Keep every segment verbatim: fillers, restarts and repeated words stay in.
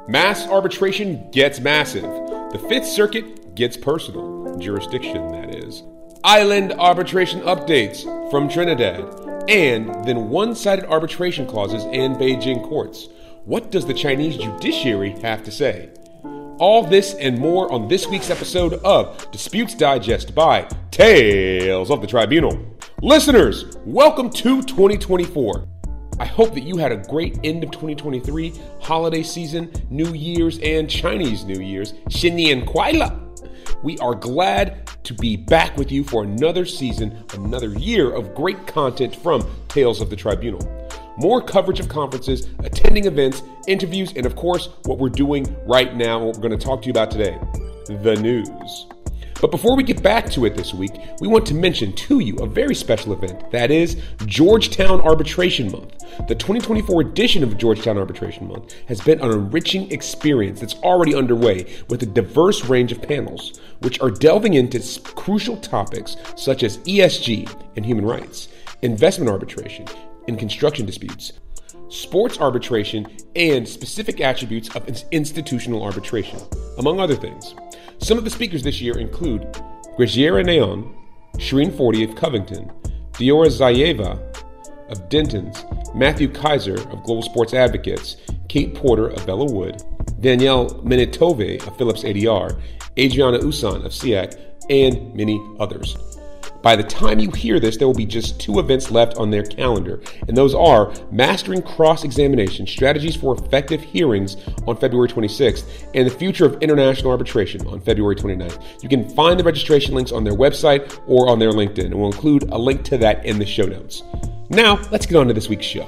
Mass arbitration gets massive. The Fifth Circuit gets personal. Jurisdiction, that is. Island arbitration updates from Trinidad. And then one-sided arbitration clauses in Beijing courts. What does the Chinese judiciary have to say? All this and more on this week's episode of Disputes Digest by Tales of the Tribunal. Listeners, welcome to twenty twenty-four. I hope that you had a great end of twenty twenty-three, holiday season, New Year's, and Chinese New Year's. Xin Nian Kuai Le. We are glad to be back with you for another season, another year of great content from Tales of the Tribunal. More coverage of conferences, attending events, interviews, and of course, what we're doing right now, what we're going to talk to you about today, the news. But before we get back to it this week, we want to mention to you a very special event, that is Georgetown Arbitration Month. The twenty twenty-four edition of Georgetown Arbitration Month has been an enriching experience that's already underway with a diverse range of panels, which are delving into crucial topics such as E S G and human rights, investment arbitration and construction disputes, sports arbitration, and specific attributes of institutional arbitration, among other things. Some of the speakers this year include Grigiera Neon, Shireen Forty of Covington, Diora Zayeva of Denton's, Matthew Kaiser of Global Sports Advocates, Kate Porter of Bella Wood, Danielle Menitove of Phillips A D R, Adriana Usan of S E A C, and many others. By the time you hear this, there will be just two events left on their calendar, and those are Mastering Cross-Examination, Strategies for Effective Hearings on February twenty-sixth, and The Future of International Arbitration on February twenty-ninth. You can find the registration links on their website or on their LinkedIn, and we'll include a link to that in the show notes. Now, let's get on to this week's show.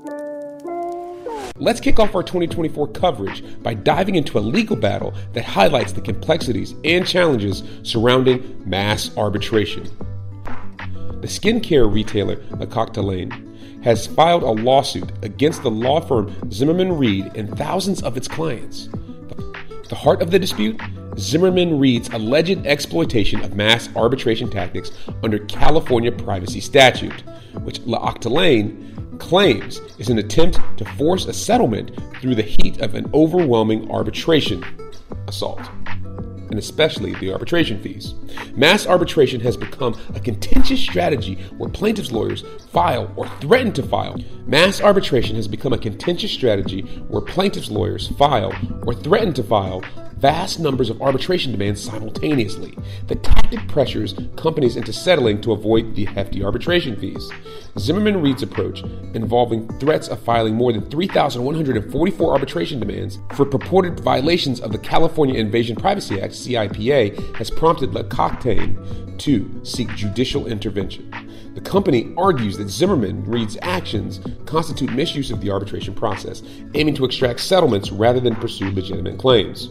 Let's kick off our twenty twenty-four coverage by diving into a legal battle that highlights the complexities and challenges surrounding mass arbitration. The skincare retailer Lecoq Lane has filed a lawsuit against the law firm Zimmerman Reed and thousands of its clients. The heart of the dispute? Zimmerman Reed's alleged exploitation of mass arbitration tactics under California privacy statute, which Lecoq Lane claims is an attempt to force a settlement through the heat of an overwhelming arbitration assault, and especially the arbitration fees. Mass arbitration has become a contentious strategy where plaintiffs' lawyers file or threaten to file. Mass arbitration has become a contentious strategy where plaintiffs' lawyers file or threaten to file vast numbers of arbitration demands simultaneously. The tactic pressures companies into settling to avoid the hefty arbitration fees. Zimmerman Reed's approach, involving threats of filing more than three thousand one hundred forty-four arbitration demands for purported violations of the California Invasion Privacy Act, C I P A, has prompted Lecoq to seek judicial intervention. The company argues that Zimmerman Reed's actions constitute misuse of the arbitration process, aiming to extract settlements rather than pursue legitimate claims.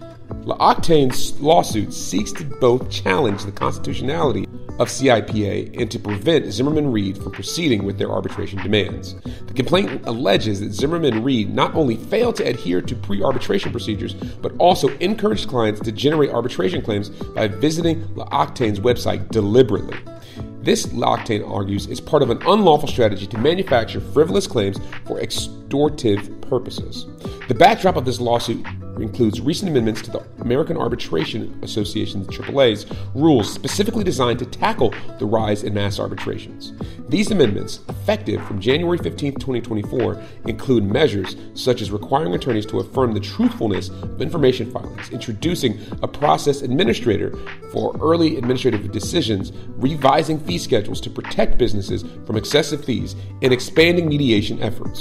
Lecoq's lawsuit seeks to both challenge the constitutionality of C I P A and to prevent Zimmerman Reed from proceeding with their arbitration demands. The complaint alleges that Zimmerman Reed not only failed to adhere to pre-arbitration procedures, but also encouraged clients to generate arbitration claims by visiting Lecoq's website deliberately. This, Lecoq argues, is part of an unlawful strategy to manufacture frivolous claims for extortive purposes. The backdrop of this lawsuit includes recent amendments to the American Arbitration Association's triple A's rules specifically designed to tackle the rise in mass arbitrations. These amendments, effective from January fifteenth, twenty twenty-four, include measures such as requiring attorneys to affirm the truthfulness of information filings, introducing a process administrator for early administrative decisions, revising fee schedules to protect businesses from excessive fees, and expanding mediation efforts.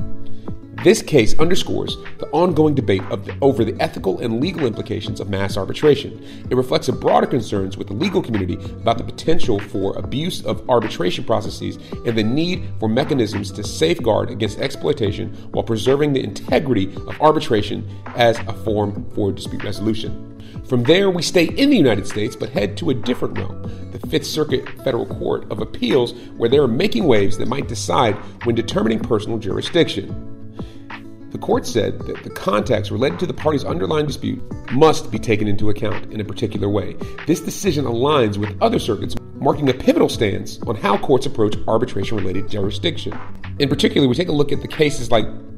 This case underscores the ongoing debate of the, over the ethical and legal implications of mass arbitration. It reflects a broader concerns with the legal community about the potential for abuse of arbitration processes and the need for mechanisms to safeguard against exploitation while preserving the integrity of arbitration as a form for dispute resolution. From there, we stay in the United States, but head to a different realm, the Fifth Circuit Federal Court of Appeals, where they are making waves that might decide when determining personal jurisdiction. The court said that the contacts related to the parties' underlying dispute must be taken into account in a particular way. This decision aligns with other circuits, marking a pivotal stance on how courts approach arbitration-related jurisdiction. In particular, we take a look at the cases like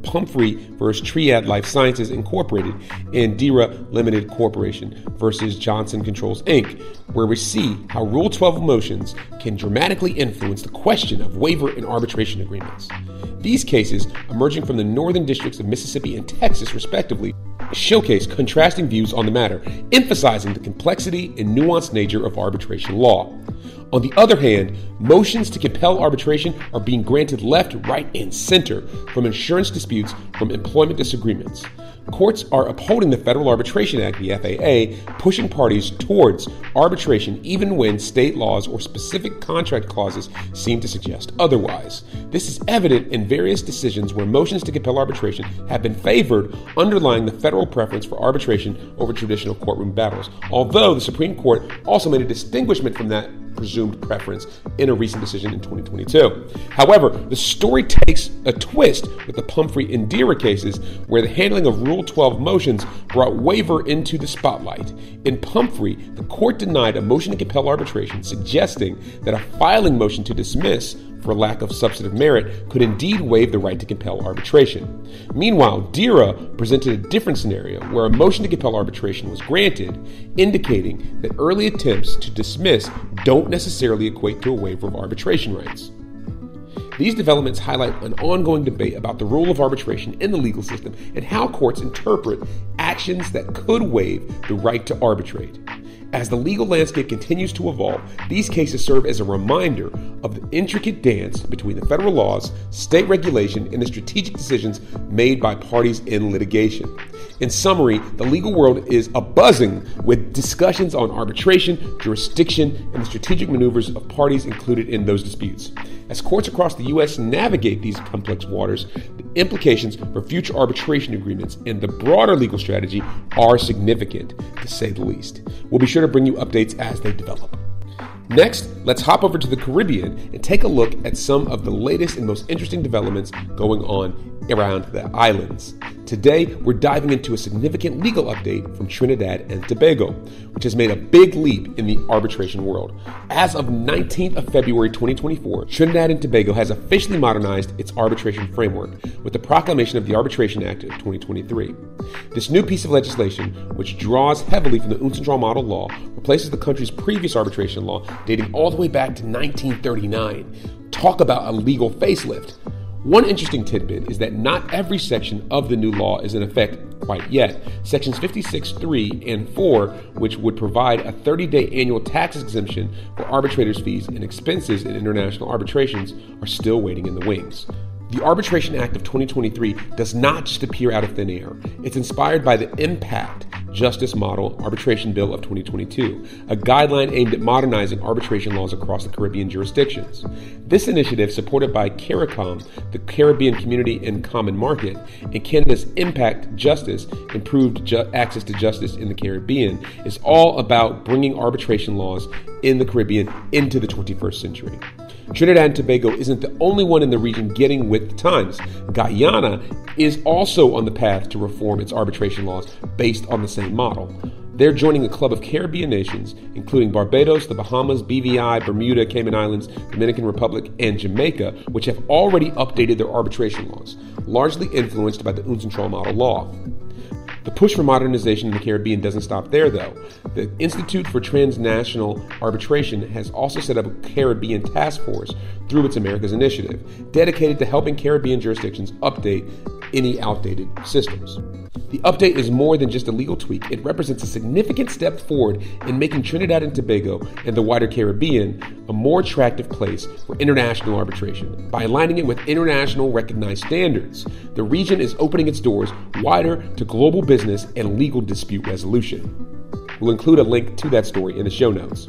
Pumphrey versus Triad Life Sciences Incorporated and Dira Limited Corporation versus Johnson Controls Incorporated, where we see how Rule twelve motions can dramatically influence the question of waiver and arbitration agreements. These cases, emerging from the northern districts of Mississippi and Texas respectively, showcase contrasting views on the matter, emphasizing the complexity and nuanced nature of arbitration law. On the other hand, motions to compel arbitration are being granted left, right, and center, from insurance disputes from employment disagreements. Courts are upholding the Federal Arbitration Act, the F A A, pushing parties towards arbitration even when state laws or specific contract clauses seem to suggest otherwise. This is evident in various decisions where motions to compel arbitration have been favored, underlying the federal preference for arbitration over traditional courtroom battles, although the Supreme Court also made a distinguishment from that presumed preference in a recent decision in twenty twenty-two. However, the story takes a twist with the Pumphrey and Dira cases, where the handling of Rule twelve motions brought waiver into the spotlight. In Pumphrey, the court denied a motion to compel arbitration, suggesting that a filing motion to dismiss for lack of substantive merit could indeed waive the right to compel arbitration. Meanwhile, Dira presented a different scenario where a motion to compel arbitration was granted, indicating that early attempts to dismiss don't necessarily equate to a waiver of arbitration rights. These developments highlight an ongoing debate about the role of arbitration in the legal system and how courts interpret actions that could waive the right to arbitrate. As the legal landscape continues to evolve, these cases serve as a reminder of the intricate dance between the federal laws, state regulation, and the strategic decisions made by parties in litigation. In summary, the legal world is abuzzing with discussions on arbitration, jurisdiction, and the strategic maneuvers of parties included in those disputes. As courts across the U S navigate these complex waters, the implications for future arbitration agreements and the broader legal strategy are significant, to say the least. We'll be sure to bring you updates as they develop. Next, let's hop over to the Caribbean and take a look at some of the latest and most interesting developments going on around the islands. Today, we're diving into a significant legal update from Trinidad and Tobago, which has made a big leap in the arbitration world. As of nineteenth of February twenty twenty-four, Trinidad and Tobago has officially modernized its arbitration framework with the proclamation of the Arbitration Act of twenty twenty-three. This new piece of legislation, which draws heavily from the UNCITRAL model law, replaces the country's previous arbitration law dating all the way back to nineteen thirty-nine. Talk about a legal facelift. One interesting tidbit is that not every section of the new law is in effect quite yet. Sections fifty-six point three and four, which would provide a thirty-day annual tax exemption for arbitrators' fees and expenses in international arbitrations, are still waiting in the wings. The Arbitration Act of twenty twenty-three does not just appear out of thin air. It's inspired by the Impact Justice Model Arbitration Bill of twenty twenty-two, a guideline aimed at modernizing arbitration laws across the Caribbean jurisdictions. This initiative, supported by CARICOM, the Caribbean Community and Common Market, and Canada's Impact Justice, Improved Ju- Access to Justice in the Caribbean, is all about bringing arbitration laws in the Caribbean into the twenty-first century. Trinidad and Tobago isn't the only one in the region getting with the times. Guyana is also on the path to reform its arbitration laws based on the same model. They're joining a club of Caribbean nations, including Barbados, the Bahamas, B V I, Bermuda, Cayman Islands, Dominican Republic, and Jamaica, which have already updated their arbitration laws, largely influenced by the UNCITRAL model law. The push for modernization in the Caribbean doesn't stop there, though. The Institute for Transnational Arbitration has also set up a Caribbean task force through its Americas Initiative, dedicated to helping Caribbean jurisdictions update any outdated systems. The update is more than just a legal tweak. It represents a significant step forward in making Trinidad and Tobago and the wider Caribbean a more attractive place for international arbitration. By aligning it with international recognized standards, the region is opening its doors wider to global business and legal dispute resolution. We'll include a link to that story in the show notes.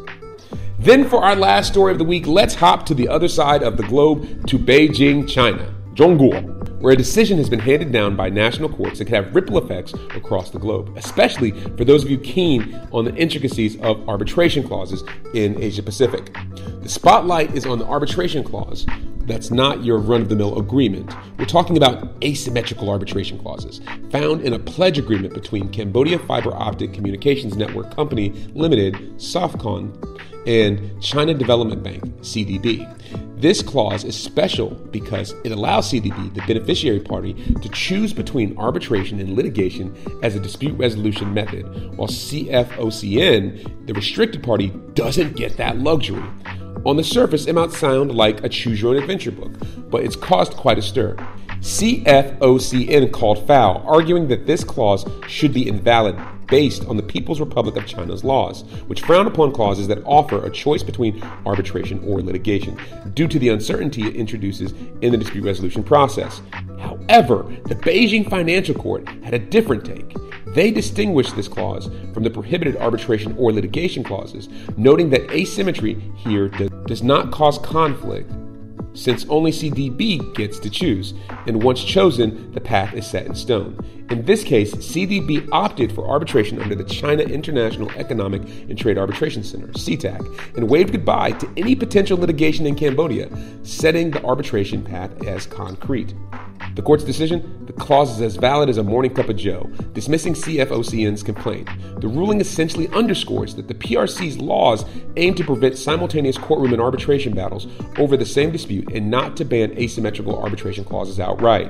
Then for our last story of the week, let's hop to the other side of the globe to Beijing, China, Zhongguo, where a decision has been handed down by national courts that could have ripple effects across the globe, especially for those of you keen on the intricacies of arbitration clauses in Asia Pacific. The spotlight is on the arbitration clause that's not your run-of-the-mill agreement. We're talking about asymmetrical arbitration clauses found in a pledge agreement between Cambodia Fiber Optic Communications Network Company Limited, Softcon, and China Development Bank, C D B. This clause is special because it allows C D B, the beneficiary party, to choose between arbitration and litigation as a dispute resolution method, while C F O C N, the restricted party, doesn't get that luxury. On the surface, it might sound like a choose-your-own-adventure book, but it's caused quite a stir. C F O C N called foul, arguing that this clause should be invalid based on the People's Republic of China's laws, which frown upon clauses that offer a choice between arbitration or litigation, due to the uncertainty it introduces in the dispute resolution process. However, the Beijing Financial Court had a different take. They distinguished this clause from the prohibited arbitration or litigation clauses, noting that asymmetry here does not cause conflict, since only C D B gets to choose, and once chosen, the path is set in stone. In this case, C D B opted for arbitration under the China International Economic and Trade Arbitration Center, C TAC, and waved goodbye to any potential litigation in Cambodia, setting the arbitration path as concrete. The court's decision: the clause is as valid as a morning cup of joe, dismissing C F O C N's complaint. The ruling essentially underscores that the P R C's laws aim to prevent simultaneous courtroom and arbitration battles over the same dispute and not to ban asymmetrical arbitration clauses outright.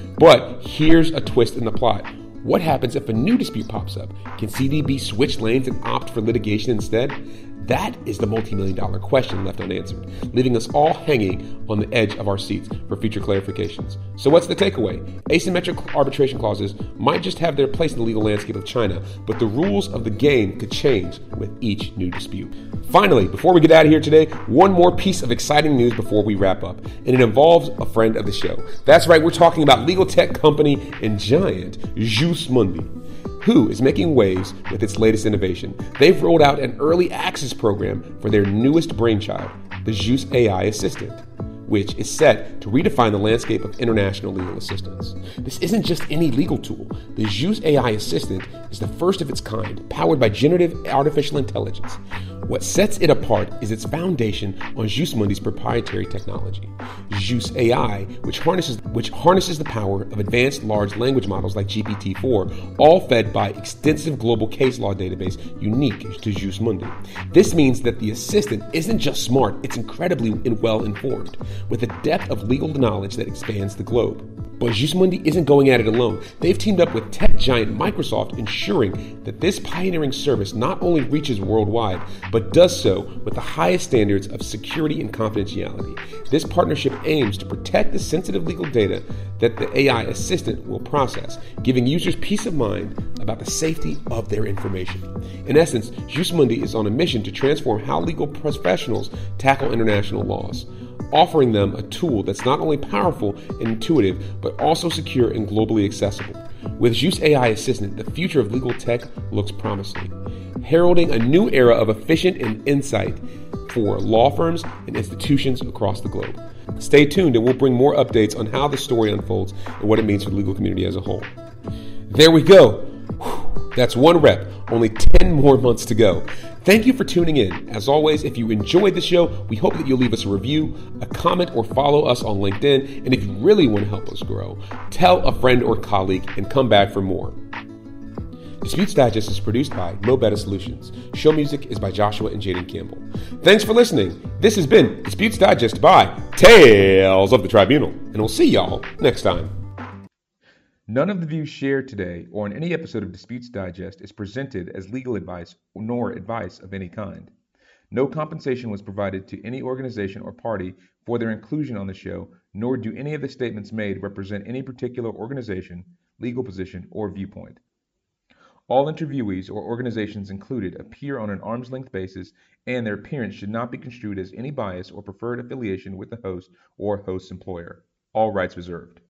But here's a twist in the plot. What happens if a new dispute pops up? Can C D B switch lanes and opt for litigation instead? That is the multi-million dollar question left unanswered, leaving us all hanging on the edge of our seats for future clarifications. So what's the takeaway? Asymmetric arbitration clauses might just have their place in the legal landscape of China, but the rules of the game could change with each new dispute. Finally, before we get out of here today, one more piece of exciting news before we wrap up, and it involves a friend of the show. That's right, we're talking about legal tech company and giant Jus Mundi, who is making waves with its latest innovation. They've rolled out an early access program for their newest brainchild, the Jus A I Assistant, which is set to redefine the landscape of international legal assistance. This isn't just any legal tool. The Jus A I Assistant is the first of its kind, powered by generative artificial intelligence. What sets it apart is its foundation on Jus Mundi's proprietary technology. Jus A I, which harnesses which harnesses the power of advanced large language models like G P T four, all fed by extensive global case law database unique to Jus Mundi. This means that the assistant isn't just smart, it's incredibly well informed, with a depth of legal knowledge that expands the globe. But Jus Mundi isn't going at it alone. They've teamed up with tech giant Microsoft, ensuring that this pioneering service not only reaches worldwide, but does so with the highest standards of security and confidentiality. This partnership aims to protect the sensitive legal data that the A I assistant will process, giving users peace of mind about the safety of their information. In essence, Jus Mundi is on a mission to transform how legal professionals tackle international laws, offering them a tool that's not only powerful and intuitive, but also secure and globally accessible. With Jus A I Assistant, the future of legal tech looks promising, heralding a new era of efficient and insight for law firms and institutions across the globe. Stay tuned and we'll bring more updates on how the story unfolds and what it means for the legal community as a whole. There we go. Whew, that's one rep, only ten more months to go. Thank you for tuning in. As always, if you enjoyed the show, we hope that you'll leave us a review, a comment, or follow us on LinkedIn. And if you really want to help us grow, tell a friend or colleague and come back for more. Disputes Digest is produced by Mo Better Solutions. Show music is by Joshua and Jaden Campbell. Thanks for listening. This has been Disputes Digest by Tales of the Tribunal. And we'll see y'all next time. None of the views shared today or in any episode of Disputes Digest is presented as legal advice nor advice of any kind. No compensation was provided to any organization or party for their inclusion on the show, nor do any of the statements made represent any particular organization, legal position, or viewpoint. All interviewees or organizations included appear on an arm's length basis, and their appearance should not be construed as any bias or preferred affiliation with the host or host's employer. All rights reserved.